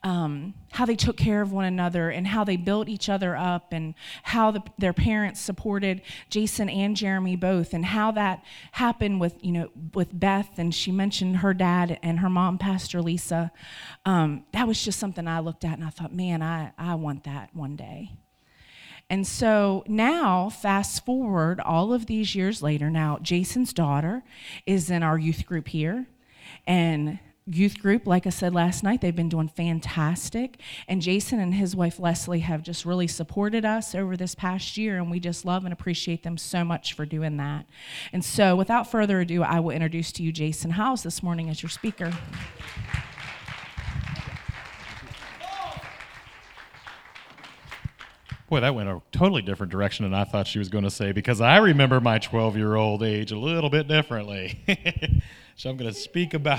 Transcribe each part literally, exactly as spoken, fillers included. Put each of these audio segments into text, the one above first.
um, how they took care of one another and how they built each other up and how the, their parents supported Jason and Jeremy both and how that happened with, you know, with Beth, and she mentioned her dad and her mom, Pastor Lisa. Um, that was just something I looked at and I thought, man, I, I want that one day. And so now, fast forward all of these years later, now Jason's daughter is in our youth group here, and youth group, like I said last night, they've been doing fantastic. And Jason and his wife Leslie have just really supported us over this past year, and we just love and appreciate them so much for doing that. And so without further ado, I will introduce to you Jason Howes this morning as your speaker. Boy, that went a totally different direction than I thought she was going to say, because I remember my twelve-year-old age a little bit differently. So I'm going to speak about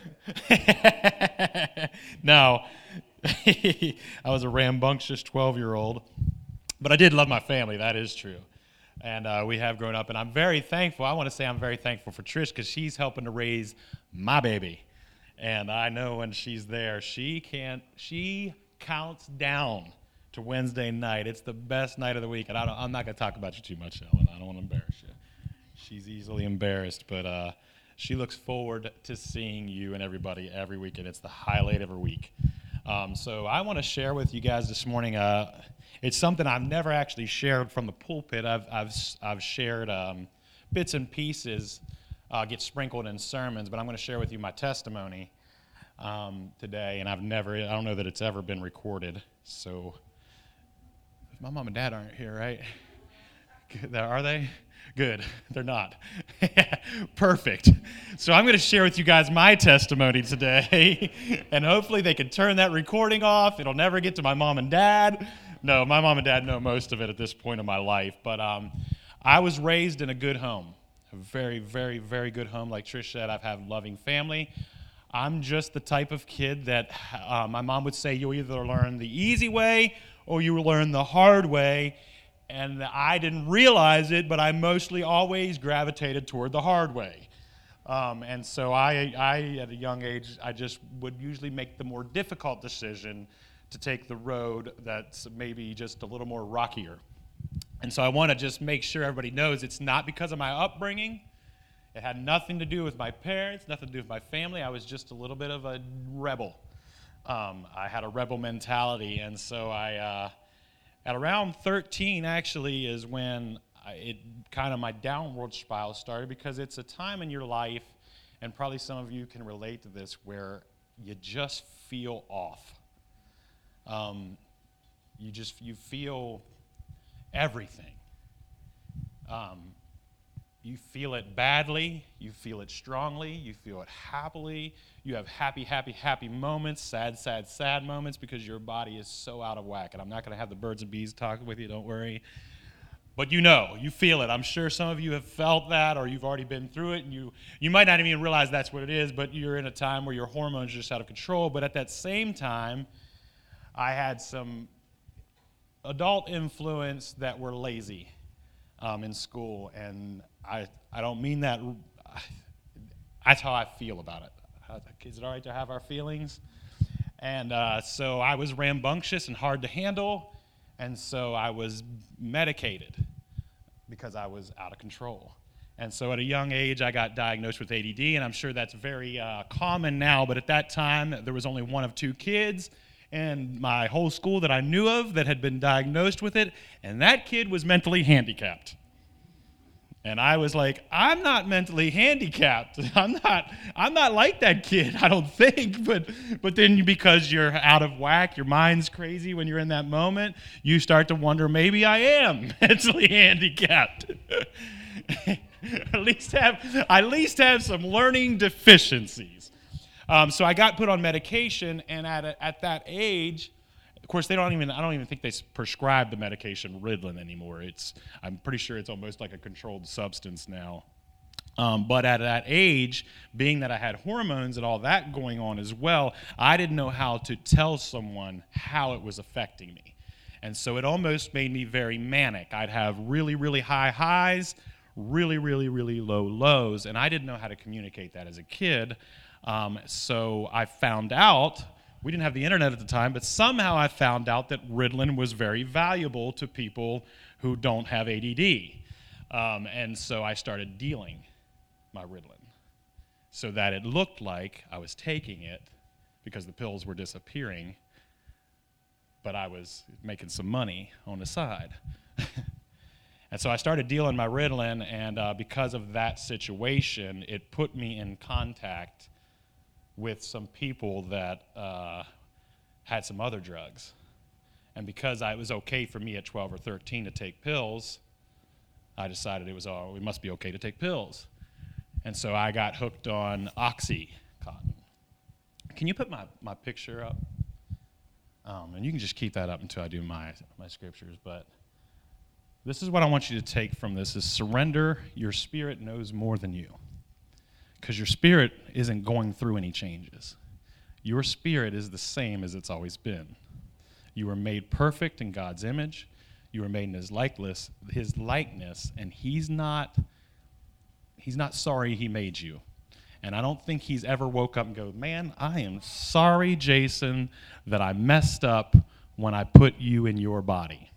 it. Now, I was a rambunctious twelve-year-old, but I did love my family. That is true. And uh, we have grown up, and I'm very thankful. I want to say I'm very thankful for Trish, because she's helping to raise my baby. And I know when she's there, she can't, she counts down to Wednesday night. It's the best night of the week, and I don't, I'm not going to talk about you too much, Ellen. I don't want to embarrass you. She's easily embarrassed, but uh, she looks forward to seeing you and everybody every week, and it's the highlight of her week. Um, so I want to share with you guys this morning. Uh, it's something I've never actually shared from the pulpit. I've I've I've shared um, bits and pieces, uh, get sprinkled in sermons, but I'm going to share with you my testimony um, today, and I've never. I don't know that it's ever been recorded. So. My mom and dad aren't here, right? Are they? Good. They're not. Perfect. So I'm going to share with you guys my testimony today, and hopefully they can turn that recording off. It'll never get to my mom and dad. No, my mom and dad know most of it at this point in my life, but um, I was raised in a good home, a very, very, very good home. Like Trish said, I've had a loving family. I'm just the type of kid that uh, my mom would say, you either learn the easy way or you learn the hard way, and I didn't realize it, but I mostly always gravitated toward the hard way. Um, and so I, I, at a young age, I just would usually make the more difficult decision to take the road that's maybe just a little more rockier. And so I want to just make sure everybody knows it's not because of my upbringing. It had nothing to do with my parents, nothing to do with my family. I was just a little bit of a rebel. Um, I had a rebel mentality, and so I, uh, at around thirteen, actually, is when I, it kind of my downward spiral started, because it's a time in your life, and probably some of you can relate to this, where you just feel off. Um, you just you feel everything. Um, You feel it badly, you feel it strongly, you feel it happily, you have happy, happy, happy moments, sad, sad, sad moments, because your body is so out of whack. And I'm not going to have the birds and bees talk with you, don't worry. But you know, you feel it. I'm sure some of you have felt that, or you've already been through it, and you, you might not even realize that's what it is, but you're in a time where your hormones are just out of control. But at that same time, I had some adult influence that were lazy um, in school, and I, I don't mean that. That's how I feel about it. Is it all right to have our feelings? And uh, so I was rambunctious and hard to handle, and so I was medicated because I was out of control. And so at a young age, I got diagnosed with A D D, and I'm sure that's very uh, common now, but at that time, there was only one of two kids in my whole school that I knew of that had been diagnosed with it, and that kid was mentally handicapped. And I was like, I'm not mentally handicapped. I'm not I'm not like that kid, I don't think. But but then because you're out of whack, your mind's crazy when you're in that moment, you start to wonder, maybe I am mentally handicapped. at least have I at least have some learning deficiencies. Um, so I got put on medication, and at a, at that age, of course, they don't even, I don't even think they prescribe the medication Ritalin anymore. It's, I'm pretty sure it's almost like a controlled substance now. Um, but at that age, being that I had hormones and all that going on as well, I didn't know how to tell someone how it was affecting me. And so it almost made me very manic. I'd have really, really high highs, really, really, really low lows, and I didn't know how to communicate that as a kid. Um, so I found out we didn't have the internet at the time, but somehow I found out that Ritalin was very valuable to people who don't have A D D. Um, and so I started dealing my Ritalin so that it looked like I was taking it because the pills were disappearing, but I was making some money on the side. And so I started dealing my Ritalin, and uh, because of that situation, it put me in contact with some people that uh, had some other drugs. And because I, it was okay for me at twelve or thirteen to take pills, I decided it was, oh, it must be okay to take pills. And so I got hooked on Oxycontin. Can you put my, my picture up? Um, and you can just keep that up until I do my, my scriptures, but this is what I want you to take from this is surrender. Your spirit knows more than you. Because your spirit isn't going through any changes. Your spirit is the same as it's always been. You were made perfect in God's image. You were made in his likeness, his likeness, and he's not, he's not sorry he made you. And I don't think he's ever woke up and go, man, I am sorry, Jason, that I messed up when I put you in your body.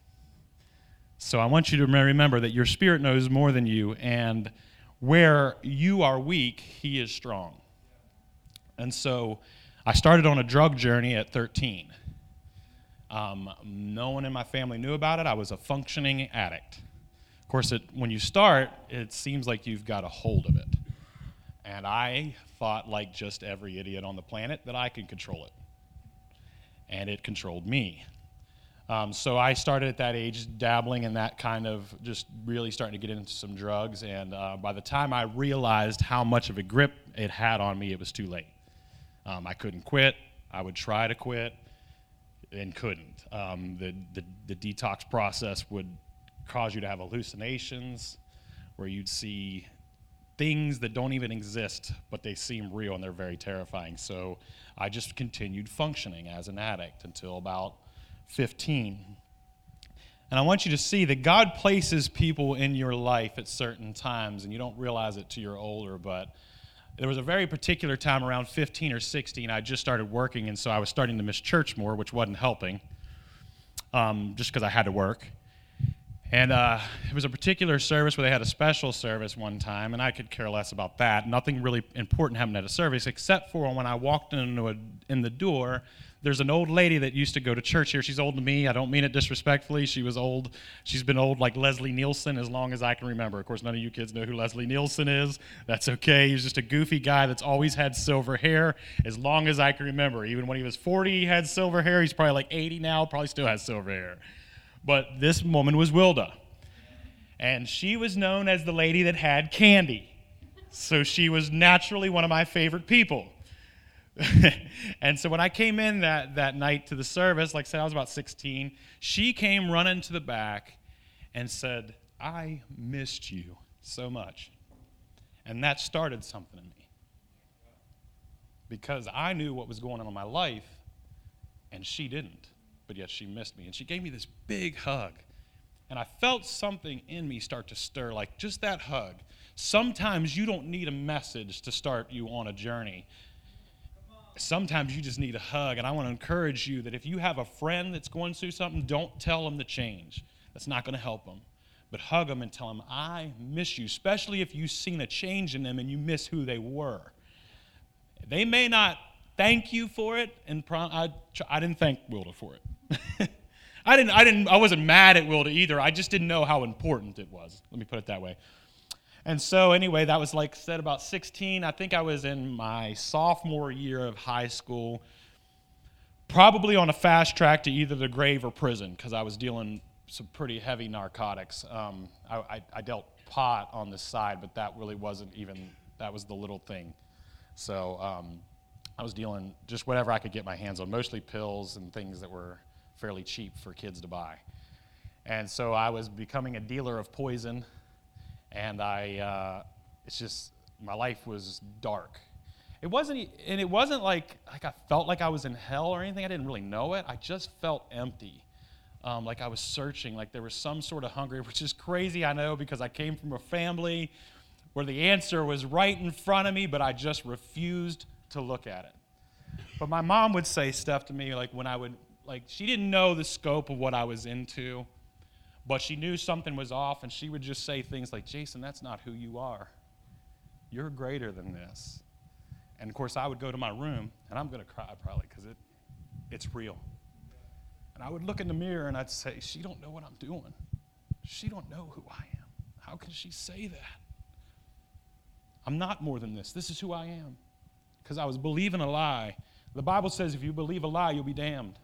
So I want you to remember that your spirit knows more than you, and where you are weak, he is strong. And so I started on a drug journey at thirteen. Um, no one in my family knew about it. I was a functioning addict. Of course, it, when you start, it seems like you've got a hold of it. And I thought, like just every idiot on the planet, that I could control it. And it controlled me. Um, so I started at that age dabbling in that kind of, just really starting to get into some drugs. And uh, by the time I realized how much of a grip it had on me, it was too late. Um, I couldn't quit. I would try to quit and couldn't. Um, the, the, the detox process would cause you to have hallucinations where you'd see things that don't even exist, but they seem real and they're very terrifying. So I just continued functioning as an addict until about fifteen. And I want you to see that God places people in your life at certain times, and you don't realize it till you're older, but there was a very particular time around fifteen or sixteen, I just started working, and so I was starting to miss church more, which wasn't helping, um, just because I had to work. And uh, it was a particular service where they had a special service one time, and I could care less about that. Nothing really important happened at a service, except for when I walked into a, in the door, there's an old lady that used to go to church here. She's old to me. I don't mean it disrespectfully. She was old. She's been old like Leslie Nielsen as long as I can remember. Of course, none of you kids know who Leslie Nielsen is. That's okay. He's just a goofy guy that's always had silver hair as long as I can remember. Even when he was forty, he had silver hair. He's probably like eighty now, probably still has silver hair. But this woman was Wilda. And she was known as the lady that had candy. So she was naturally one of my favorite people. And so when I came in that, that night to the service, like I said, I was about sixteen, she came running to the back and said, I missed you so much. And that started something in me. Because I knew what was going on in my life, and she didn't. But yet she missed me. And she gave me this big hug. And I felt something in me start to stir, like just that hug. Sometimes you don't need a message to start you on a journey. Sometimes you just need a hug, and I want to encourage you that if you have a friend that's going through something, don't tell them to change. That's not going to help them. But hug them and tell them, I miss you, especially if you've seen a change in them and you miss who they were. They may not thank you for it, and I, I didn't thank Wilda for it. I didn't, I didn't, I wasn't mad at Wilda either. I just didn't know how important it was. Let me put it that way. And so anyway, that was like said about sixteen. I think I was in my sophomore year of high school, probably on a fast track to either the grave or prison because I was dealing some pretty heavy narcotics. Um, I, I, I dealt pot on the side, but that really wasn't even, that was the little thing. So um, I was dealing just whatever I could get my hands on, mostly pills and things that were fairly cheap for kids to buy. And so I was becoming a dealer of poison. And I, uh, it's just, my life was dark. It wasn't, and it wasn't like, like I felt like I was in hell or anything. I didn't really know it. I just felt empty, um, like I was searching, like there was some sort of hunger, which is crazy, I know, because I came from a family where the answer was right in front of me, but I just refused to look at it. But my mom would say stuff to me like when I would, like she didn't know the scope of what I was into, but she knew something was off, and she would just say things like, Jason, that's not who you are. You're greater than this. And of course, I would go to my room, and I'm going to cry probably because it, it's real. And I would look in the mirror, and I'd say, she don't know what I'm doing. She don't know who I am. How can she say that? I'm not more than this. This is who I am. Because I was believing a lie. The Bible says if you believe a lie, you'll be damned.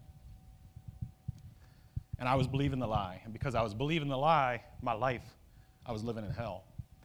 And I was believing the lie. And because I was believing the lie, my life, I was living in hell.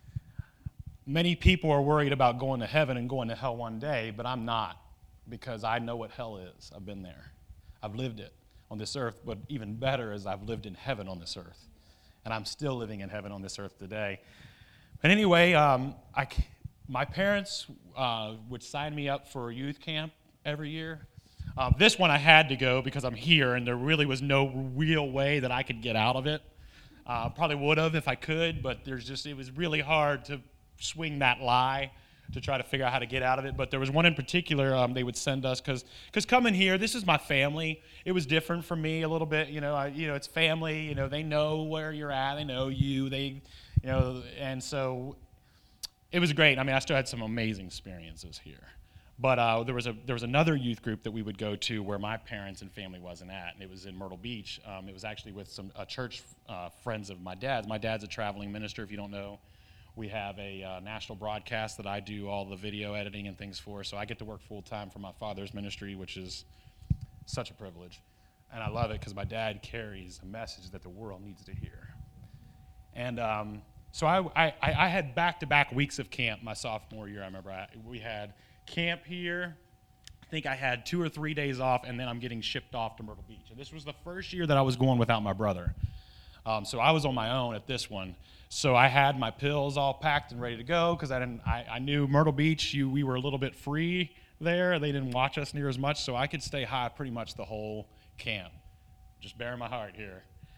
Many people are worried about going to heaven and going to hell one day, but I'm not, because I know what hell is. I've been there. I've lived it on this earth, but even better is I've lived in heaven on this earth. And I'm still living in heaven on this earth today. But anyway, um, I, my parents uh, would sign me up for a youth camp every year. Um, this one I had to go because I'm here, and there really was no real way that I could get out of it. Uh, probably would have if I could, but there's just it was really hard to swing that lie to try to figure out how to get out of it. But there was one in particular um, they would send us because because coming here, this is my family. It was different for me a little bit. You know, I, you know, it's family. You know, they know where you're at. They know you. They, you know, and so it was great. I mean, I still had some amazing experiences here. But uh, there was a there was another youth group that we would go to where my parents and family wasn't at, and it was in Myrtle Beach. Um, it was actually with some uh, church uh, friends of my dad's. My dad's a traveling minister, if you don't know. We have a uh, national broadcast that I do all the video editing and things for, so I get to work full-time for my father's ministry, which is such a privilege. And I love it because my dad carries a message that the world needs to hear. And um, so I, I, I had back-to-back weeks of camp my sophomore year. I remember I, we had camp here. I think I had two or three days off, and then I'm getting shipped off to Myrtle Beach. And this was the first year that I was going without my brother. Um, so I was on my own at this one. So I had my pills all packed and ready to go because I didn't. I, I knew Myrtle Beach. You, we were a little bit free there. They didn't watch us near as much, so I could stay high pretty much the whole camp. Just bearing my heart here.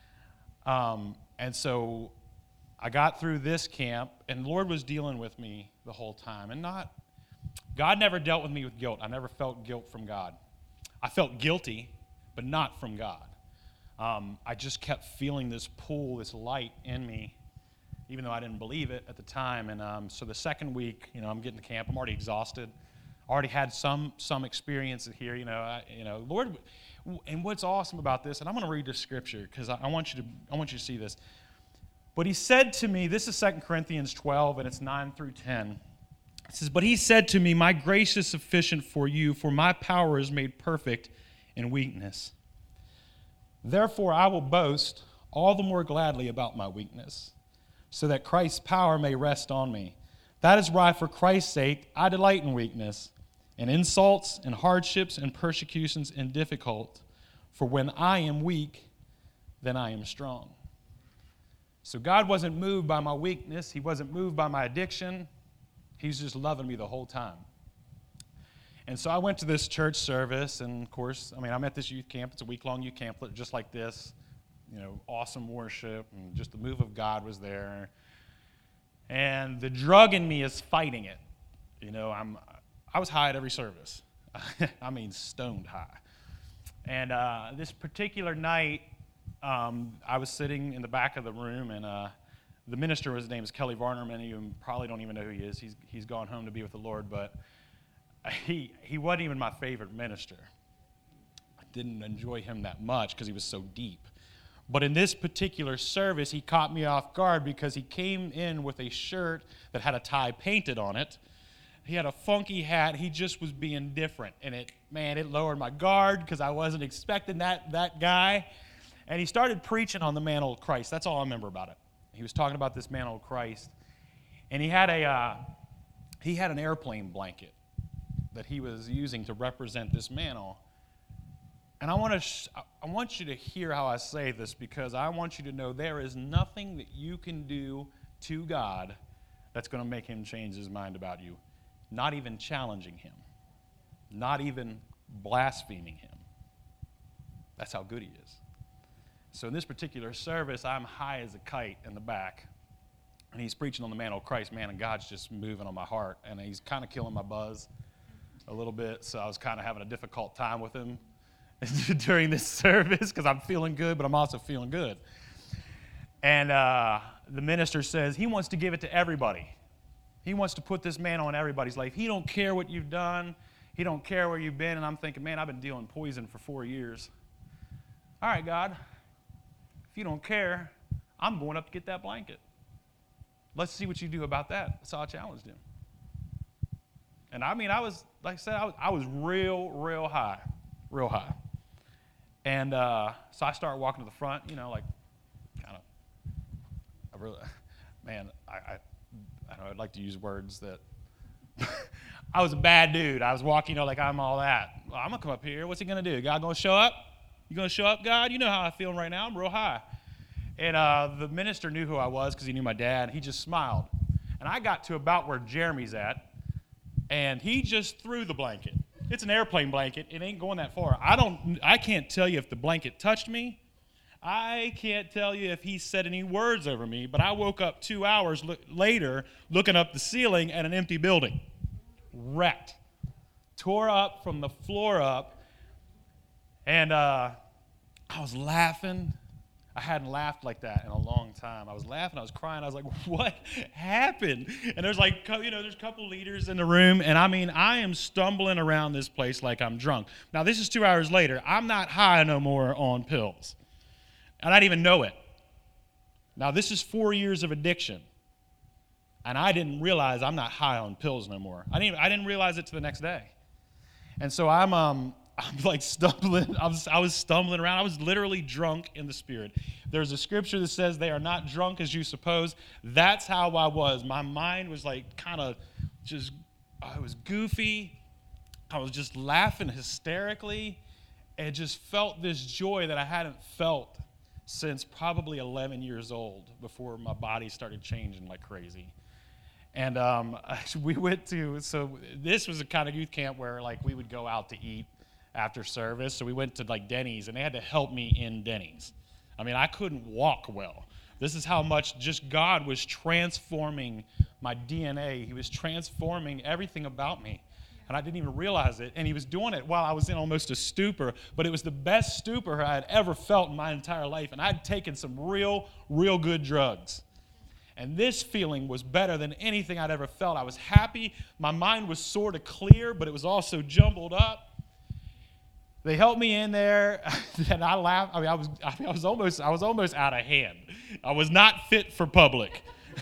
Um, and so I got through this camp, and the Lord was dealing with me the whole time. And not, God never dealt with me with guilt. I never felt guilt from God. I felt guilty, but not from God. Um, I just kept feeling this pull, this light in me, even though I didn't believe it at the time. And um, so the second week, you know, I'm getting to camp. I'm already exhausted. Already had some some experiences here. You know, I, you know, Lord. And what's awesome about this, and I'm going to read the scripture because I, I want you to I want you to see this. But he said to me, this is Second Corinthians twelve, and it's nine through ten. It says, "But he said to me, my grace is sufficient for you, for my power is made perfect in weakness. Therefore I will boast all the more gladly about my weakness, so that Christ's power may rest on me. That is why, for Christ's sake, I delight in weakness, in insults, and hardships, and persecutions, and difficult. For when I am weak, then I am strong." So God wasn't moved by my weakness. He wasn't moved by my addiction. He's just loving me the whole time. And so I went to this church service, and of course, I mean, I'm at this youth camp. It's a week-long youth camp just like this. You know, awesome worship, and just the move of God was there. And the drug in me is fighting it. You know, I'm, I was high at every service. I mean, stoned high. And uh, this particular night, um, I was sitting in the back of the room, and uh, the minister, his name is Kelly Varner. Many of you probably don't even know who he is. He's, he's gone home to be with the Lord, but he, he wasn't even my favorite minister. I didn't enjoy him that much because he was so deep. But in this particular service, he caught me off guard because he came in with a shirt that had a tie painted on it. He had a funky hat. He just was being different. And it, man, it lowered my guard because I wasn't expecting that, that guy. And he started preaching on the mantle of Christ. That's all I remember about it. He was talking about this mantle of Christ. And he had a uh, he had an airplane blanket that he was using to represent this mantle. And I want to sh- I want you to hear how I say this, because I want you to know there is nothing that you can do to God that's going to make him change his mind about you. Not even challenging him. Not even blaspheming him. That's how good he is. So in this particular service, I'm high as a kite in the back. And he's preaching on the mantle of Christ, man, and God's just moving on my heart. And he's kind of killing my buzz. a little bit, so I was kind of having a difficult time with him during this service because I'm feeling good, but I'm also feeling good. And uh, the minister says he wants to give it to everybody. He wants to put this man on everybody's life. He don't care what you've done. He don't care where you've been. And I'm thinking, man, I've been dealing poison for four years. All right, God, if you don't care, I'm going up to get that blanket. Let's see what you do about that. That's how I challenged him. And I mean, I was, like I said, I was, I was real, real high, real high. And uh, so I started walking to the front, you know, like kind of, I really, man, I, I, I know I'd like to use words that, I was a bad dude. I was walking, you know, like I'm all that. Well, I'm going to come up here. What's he going to do? God going to show up? You going to show up, God? You know how I'm feeling right now. I'm real high. And uh, the minister knew who I was because he knew my dad. He just smiled. And I got to about where Jeremy's at, and he just threw the blanket. It's an airplane blanket. It ain't going that far. I don't. I can't tell you if the blanket touched me. I can't tell you if he said any words over me, but I woke up two hours lo- later looking up the ceiling at an empty building. Wrecked. Tore up from the floor up. And uh, I was laughing. I hadn't laughed like that in a long time. I was laughing. I was crying. I was like, what happened? And there's like, you know, there's a couple leaders in the room. And I mean, I am stumbling around this place like I'm drunk. Now, this is two hours later. I'm not high no more on pills. And I didn't even know it. Now, this is four years of addiction. And I didn't realize I'm not high on pills no more. I didn't I didn't realize it till the next day. And so I'm um I'm like stumbling. I was I was stumbling around. I was literally drunk in the Spirit. There's a scripture that says they are not drunk as you suppose. That's how I was. My mind was like kind of just, I was goofy. I was just laughing hysterically and just felt this joy that I hadn't felt since probably eleven years old, before my body started changing like crazy. And um, we went to, so this was a kind of youth camp where like we would go out to eat after service. So we went to like Denny's, and they had to help me in Denny's. I mean, I couldn't walk well. This is how much just God was transforming my D N A. He was transforming everything about me. And I didn't even realize it. And he was doing it while I was in almost a stupor. But it was the best stupor I had ever felt in my entire life. And I'd taken some real, real good drugs. And this feeling was better than anything I'd ever felt. I was happy. My mind was sort of clear, but it was also jumbled up. They helped me in there, and I laughed. I mean, I was, I, mean, I was almost, I was almost out of hand. I was not fit for public.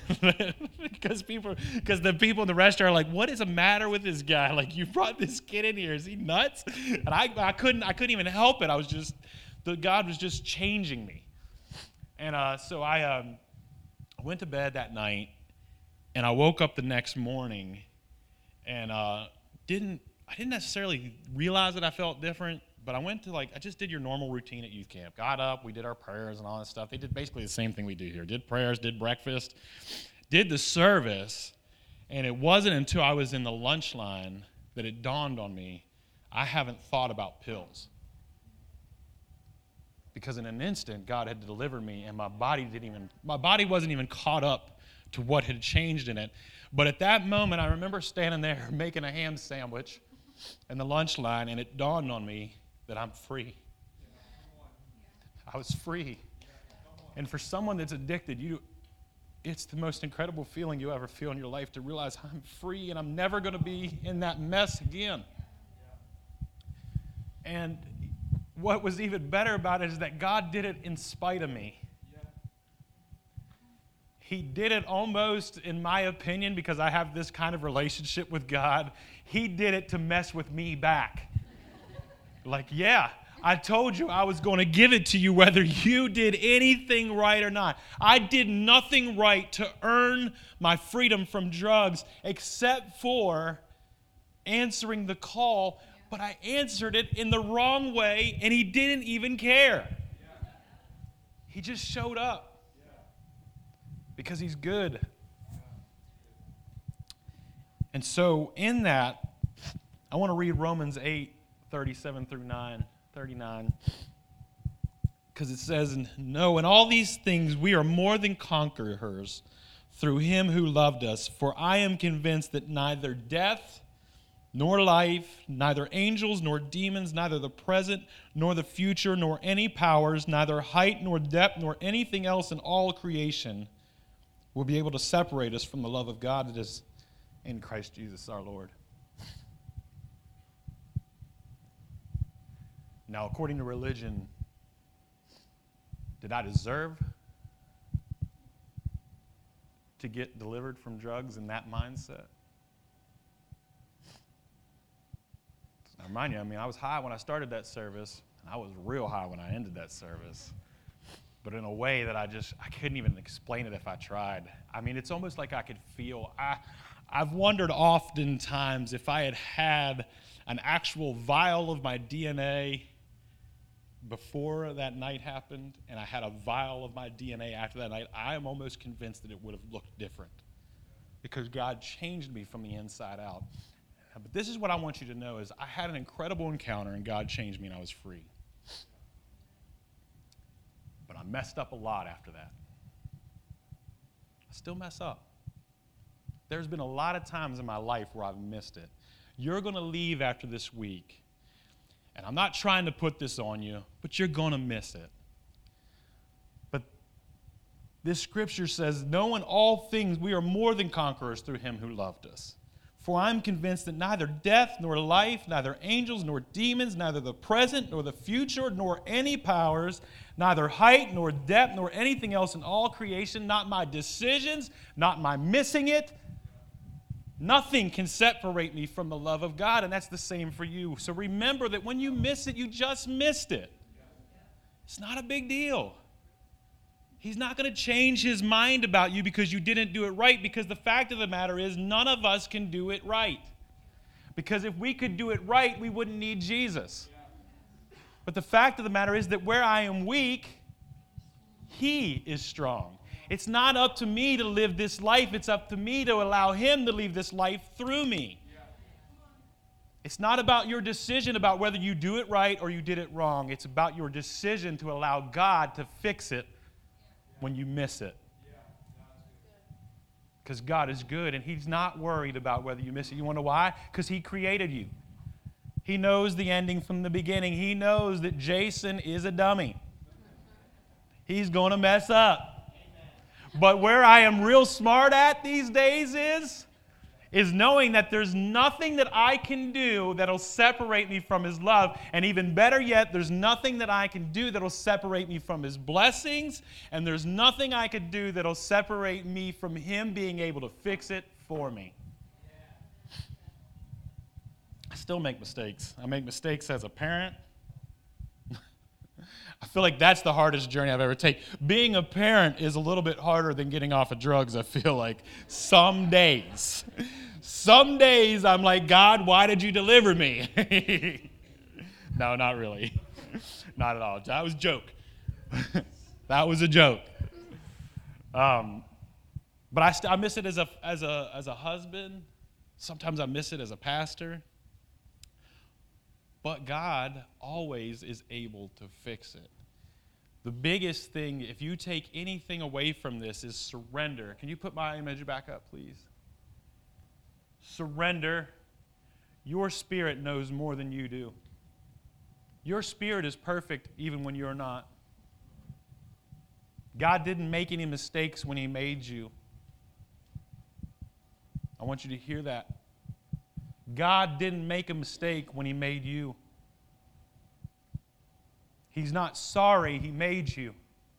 because people, because the people in the restaurant are like, "What is the matter with this guy? Like, you brought this kid in here? Is he nuts?" And I, I couldn't, I couldn't even help it. I was just, the God was just changing me. And uh, so I um, went to bed that night, and I woke up the next morning, and uh, didn't, I didn't necessarily realize that I felt different. But I went to, like, I just did your normal routine at youth camp. Got up, we did our prayers and all that stuff. They did basically the same thing we do here. Did prayers, did breakfast, did the service, and it wasn't until I was in the lunch line that it dawned on me, I haven't thought about pills. Because in an instant, God had delivered me, and my body didn't even, my body wasn't even caught up to what had changed in it. But at that moment, I remember standing there making a ham sandwich in the lunch line, and it dawned on me that I'm free. I was free. And for someone that's addicted, you, it's the most incredible feeling you ever feel in your life to realize I'm free and I'm never going to be in that mess again. And what was even better about it is that God did it in spite of me. He did it almost, in my opinion, because I have this kind of relationship with God, he did it to mess with me back. Like, yeah, I told you I was going to give it to you whether you did anything right or not. I did nothing right to earn my freedom from drugs except for answering the call, but I answered it in the wrong way, and he didn't even care. He just showed up because he's good. And so in that, I want to read Romans eight, thirty-seven through nine, thirty-nine, because it says, "No, in all these things we are more than conquerors through him who loved us. For I am convinced that neither death nor life, neither angels nor demons, neither the present nor the future, nor any powers, neither height nor depth, nor anything else in all creation will be able to separate us from the love of God that is in Christ Jesus our Lord. Now, according to religion, did I deserve to get delivered from drugs in that mindset? I remind you, I mean, I was high when I started that service, and I was real high when I ended that service. But in a way that I just, I couldn't even explain it if I tried. I mean, it's almost like I could feel, I, I've wondered oftentimes if I had had an actual vial of my D N A before that night happened, and I had a vial of my D N A after that night, I am almost convinced that it would have looked different because God changed me from the inside out. But this is what I want you to know is I had an incredible encounter, and God changed me, and I was free. But I messed up a lot after that. I still mess up. There's been a lot of times in my life where I've missed it. You're going to leave after this week, and I'm not trying to put this on you, but you're going to miss it. But this scripture says, knowing all things, we are more than conquerors through him who loved us. For I'm convinced that neither death nor life, neither angels nor demons, neither the present nor the future, nor any powers, neither height nor depth nor anything else in all creation, not my decisions, not my missing it, nothing can separate me from the love of God, and that's the same for you. So remember that when you miss it, you just missed it. It's not a big deal. He's not going to change his mind about you because you didn't do it right, because the fact of the matter is none of us can do it right. Because if we could do it right, we wouldn't need Jesus. But the fact of the matter is that where I am weak, he is strong. It's not up to me to live this life. It's up to me to allow him to live this life through me. It's not about your decision about whether you do it right or you did it wrong. It's about your decision to allow God to fix it when you miss it. Because God is good, and he's not worried about whether you miss it. You want to know why? Because he created you. He knows the ending from the beginning. He knows that Jason is a dummy. He's going to mess up. But where I am real smart at these days is, is knowing that there's nothing that I can do that'll separate me from his love. And even better yet, there's nothing that I can do that'll separate me from his blessings. And there's nothing I could do that'll separate me from him being able to fix it for me. I still make mistakes. I make mistakes as a parent. I feel like that's the hardest journey I've ever taken. Being a parent is a little bit harder than getting off of drugs, I feel like. Some days. Some days I'm like, God, why did you deliver me? No, not really. Not at all. That was a joke. That was a joke. Um, but I, st- I miss it as a, as, a, as a husband. Sometimes I miss it as a pastor. But God always is able to fix it. The biggest thing, if you take anything away from this, is surrender. Can you put my image back up, please? Surrender. Your spirit knows more than you do. Your spirit is perfect even when you're not. God didn't make any mistakes when he made you. I want you to hear that. God didn't make a mistake when he made you. He's not sorry he made you.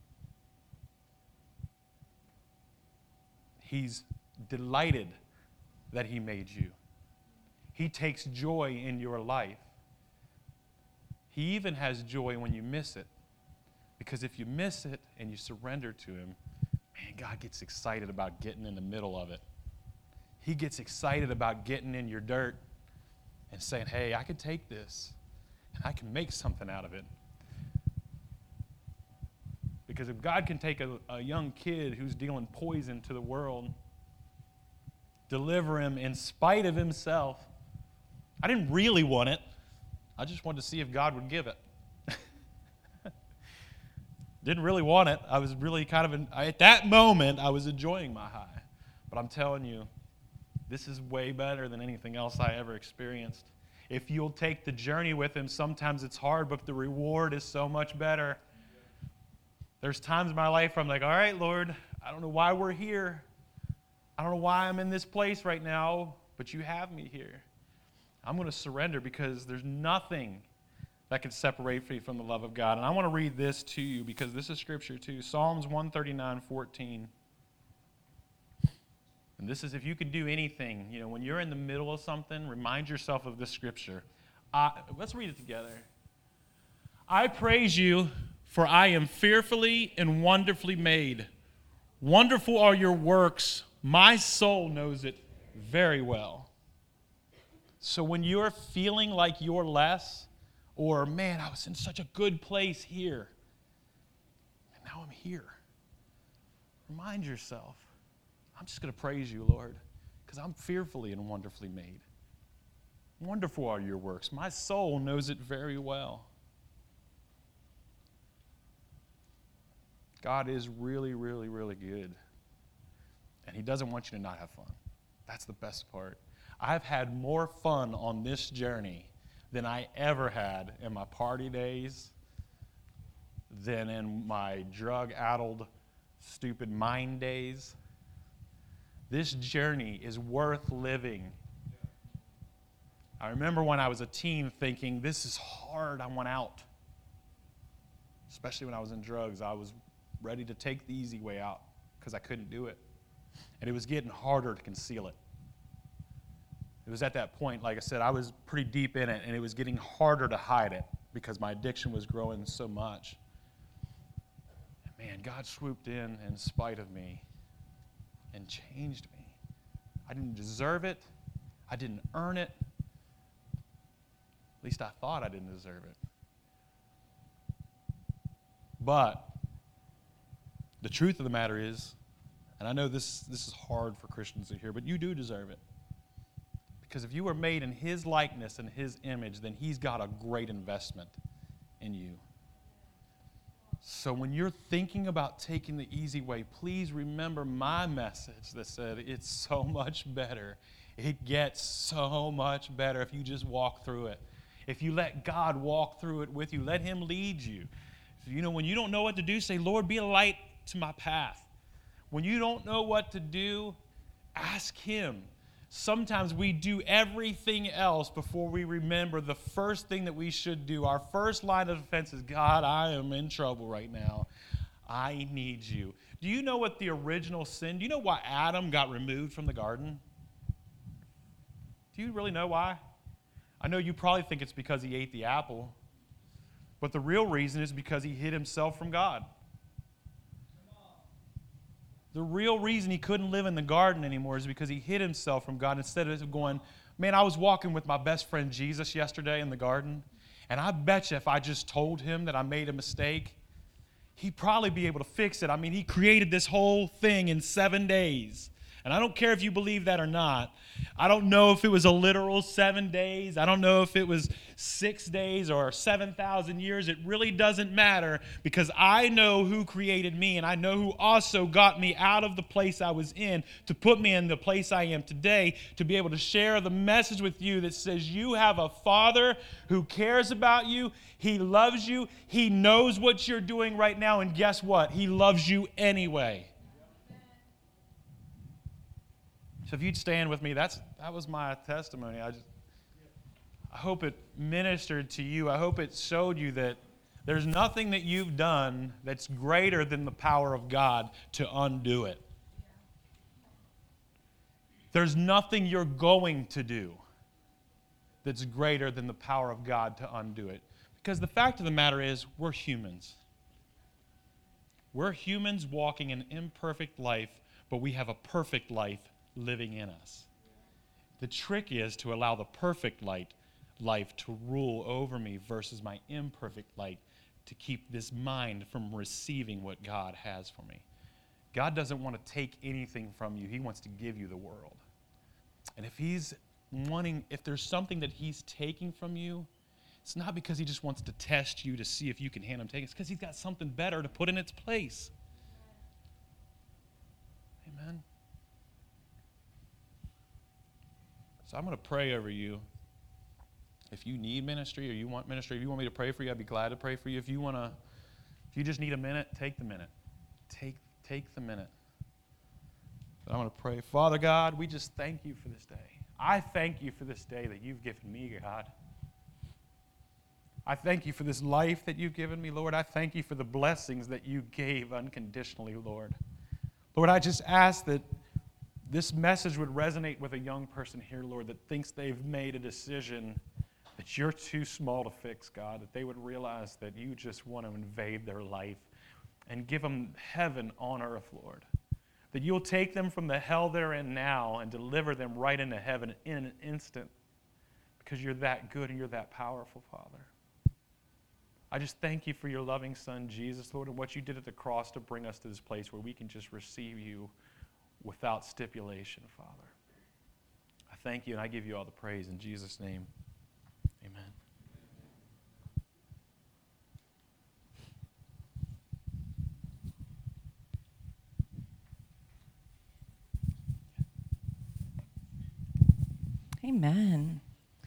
He's delighted that he made you. He takes joy in your life. He even has joy when you miss it. Because if you miss it and you surrender to him, man, God gets excited about getting in the middle of it. He gets excited about getting in your dirt and saying, hey, I can take this and I can make something out of it. Because if God can take a, a young kid who's dealing poison to the world, deliver him in spite of himself. I didn't really want it. I just wanted to see if God would give it. Didn't really want it. I was really kind of, in, I, at that moment, I was enjoying my high. But I'm telling you, This is way better than anything else I ever experienced. If you'll take the journey with him, sometimes it's hard, but the reward is so much better. There's times in my life where I'm like, all right, Lord, I don't know why we're here. I don't know why I'm in this place right now, but you have me here. I'm going to surrender because there's nothing that can separate me from the love of God. And I want to read this to you because this is scripture too. Psalms one thirty-nine, fourteen. And this is if you can do anything, you know, when you're in the middle of something, remind yourself of this scripture. Uh, let's read it together. I praise you, for I am fearfully and wonderfully made. Wonderful are your works. My soul knows it very well. So when you're feeling like you're less, or, man, I was in such a good place here, and now I'm here, remind yourself, I'm just going to praise you, Lord, because I'm fearfully and wonderfully made. Wonderful are your works. My soul knows it very well. God is really, really, really good. And he doesn't want you to not have fun. That's the best part. I've had more fun on this journey than I ever had in my party days, than in my drug-addled, stupid mind days. This journey is worth living. I remember when I was a teen thinking, this is hard, I want out. Especially when I was in drugs, I was ready to take the easy way out because I couldn't do it. And it was getting harder to conceal it. It was at that point, like I said, I was pretty deep in it, and it was getting harder to hide it because my addiction was growing so much. And man, God swooped in in spite of me and changed me. I didn't deserve it. I didn't earn it. At least I thought I didn't deserve it. But the truth of the matter is, and I know this, this is hard for Christians to hear, but you do deserve it. Because if you were made in his likeness and his image, then he's got a great investment in you. So when you're thinking about taking the easy way, please remember my message that said it's so much better. It gets so much better if you just walk through it. If you let God walk through it with you, let him lead you. So, you know, when you don't know what to do, say, Lord, be a light to my path. When you don't know what to do, ask him. Sometimes we do everything else before we remember the first thing that we should do. Our first line of defense is, God, I am in trouble right now. I need you. Do you know what the original sin, do you know why Adam got removed from the garden? Do you really know why? I know you probably think it's because he ate the apple, but the real reason is because he hid himself from God. The real reason he couldn't live in the garden anymore is because he hid himself from God instead of going, man, I was walking with my best friend Jesus yesterday in the garden, and I bet you if I just told him that I made a mistake, he'd probably be able to fix it. I mean, he created this whole thing in seven days. And I don't care if you believe that or not. I don't know if it was a literal seven days. I don't know if it was six days or seven thousand years. It really doesn't matter because I know who created me, and I know who also got me out of the place I was in to put me in the place I am today, to be able to share the message with you that says you have a Father who cares about you. He loves you. He knows what you're doing right now, and guess what? He loves you anyway. So if you'd stand with me, that's that was my testimony. I just, I hope it ministered to you. I hope it showed you that there's nothing that you've done that's greater than the power of God to undo it. There's nothing you're going to do that's greater than the power of God to undo it. Because the fact of the matter is, we're humans. We're humans walking an imperfect life, but we have a perfect life living in us. The trick is to allow the perfect light life to rule over me versus my imperfect light to keep this mind from receiving what God has for me. God doesn't want to take anything from you. He wants to give you the world. And if he's wanting, if there's something that he's taking from you, it's not because he just wants to test you to see if you can handle him taking it. It's because he's got something better to put in its place. Amen. So I'm going to pray over you. If you need ministry or you want ministry, if you want me to pray for you, I'd be glad to pray for you. If you want to, if you just need a minute, take the minute. Take, take the minute. But I'm going to pray. Father God, we just thank you for this day. I thank you for this day that you've given me, God. I thank you for this life that you've given me, Lord. I thank you for the blessings that you gave unconditionally, Lord. Lord, I just ask that this message would resonate with a young person here, Lord, that thinks they've made a decision that you're too small to fix, God, that they would realize that you just want to invade their life and give them heaven on earth, Lord. That you'll take them from the hell they're in now and deliver them right into heaven in an instant because you're that good and you're that powerful, Father. I just thank you for your loving Son, Jesus, Lord, and what you did at the cross to bring us to this place where we can just receive you without stipulation, Father. I thank you and I give you all the praise in Jesus' name. Amen. Amen.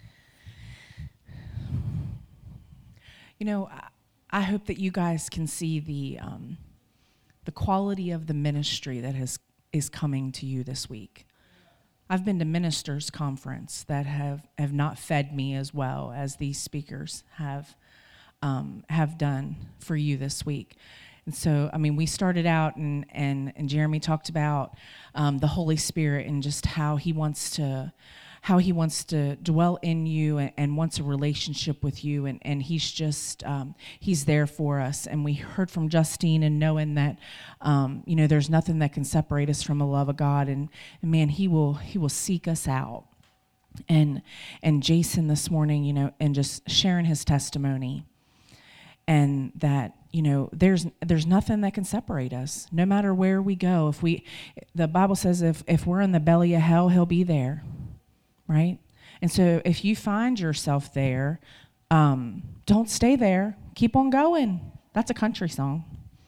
You know, I, I hope that you guys can see the um, the quality of the ministry that has is coming to you this week. I've been to ministers' conference that have, have not fed me as well as these speakers have um, have done for you this week. And so, I mean, we started out and and, and Jeremy talked about um, the Holy Spirit and just how he wants to how he wants to dwell in you and, and wants a relationship with you. And, and he's just, um, he's there for us. And we heard from Justine and knowing that, um, you know, there's nothing that can separate us from the love of God. And, and man, he will, he will seek us out. And, and Jason this morning, you know, and just sharing his testimony and that, you know, there's, there's nothing that can separate us no matter where we go. If we, the Bible says if, if we're in the belly of hell, he'll be there. Right? And so if you find yourself there, um, don't stay there. Keep on going. That's a country song.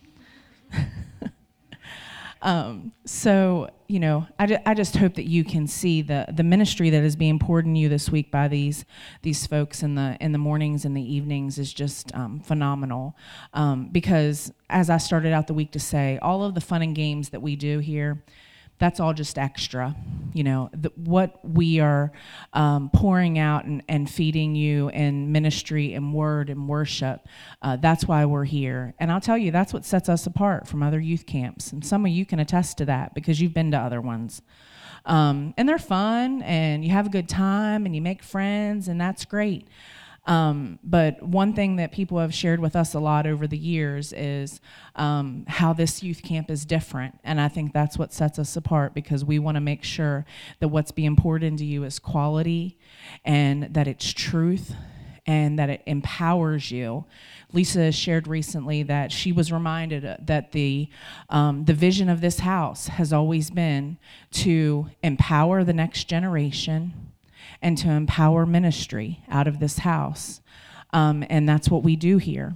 um, so, you know, I, ju- I just hope that you can see the, the ministry that is being poured in you this week by these these folks in the in the mornings and the evenings is just um, phenomenal. Um, because as I started out the week to say, all of the fun and games that we do here, that's all just extra. You know, the, what we are um, pouring out and, and feeding you in ministry and word and worship, uh, that's why we're here. And I'll tell you, that's what sets us apart from other youth camps. And some of you can attest to that because you've been to other ones. Um, and they're fun, and you have a good time, and you make friends, and that's great. Um, but one thing that people have shared with us a lot over the years is um, how this youth camp is different. And I think that's what sets us apart because we want to make sure that what's being poured into you is quality and that it's truth and that it empowers you. Lisa shared recently that she was reminded that the um, the vision of this house has always been to empower the next generation and to empower ministry out of this house. Um, and that's what we do here.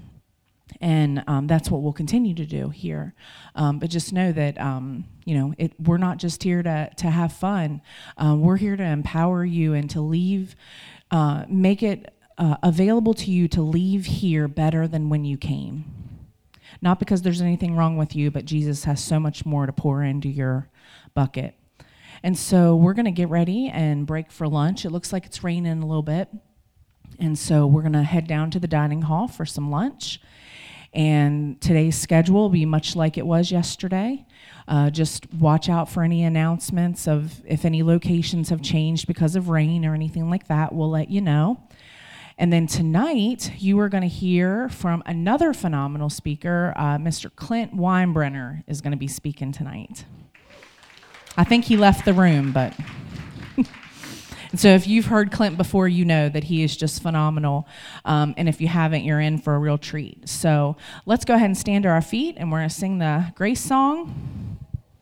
And um, that's what we'll continue to do here. Um, but just know that, um, you know, it, we're not just here to, to have fun. Uh, we're here to empower you and to leave, uh, make it uh, available to you to leave here better than when you came. Not because there's anything wrong with you, but Jesus has so much more to pour into your bucket. And so we're going to get ready and break for lunch. It looks like it's raining a little bit. And so we're going to head down to the dining hall for some lunch. And today's schedule will be much like it was yesterday. Uh, just watch out for any announcements of if any locations have changed because of rain or anything like that. We'll let you know. And then tonight, you are going to hear from another phenomenal speaker. Uh, Mister Clint Weinbrenner is going to be speaking tonight. I think he left the room, but... And so if you've heard Clint before, you know that he is just phenomenal. Um, and if you haven't, you're in for a real treat. So let's go ahead and stand to our feet, and we're going to sing the grace song.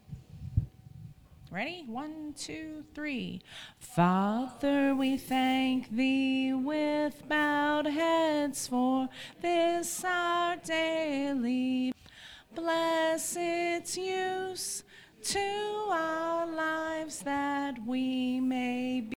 Ready? One, two, three. Father, we thank thee with bowed heads for this our daily. Bless its use to our lives that we may be